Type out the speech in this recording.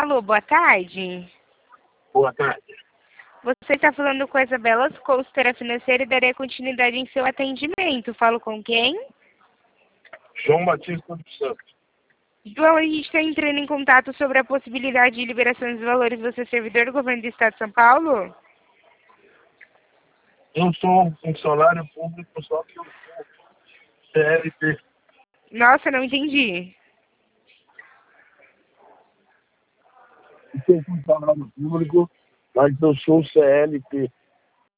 Alô, boa tarde. Boa tarde. Você está falando com a Isabela, consultora financeira, e darei continuidade em seu atendimento. Falo com quem? João Batista dos Santos. João, a gente está entrando em contato sobre a possibilidade de liberação dos valores. Você é servidor do governo do Estado de São Paulo? Eu sou um funcionário público, só que eu sou CLT. Nossa, não entendi. Eu sou funcionário público, mas eu sou CLT.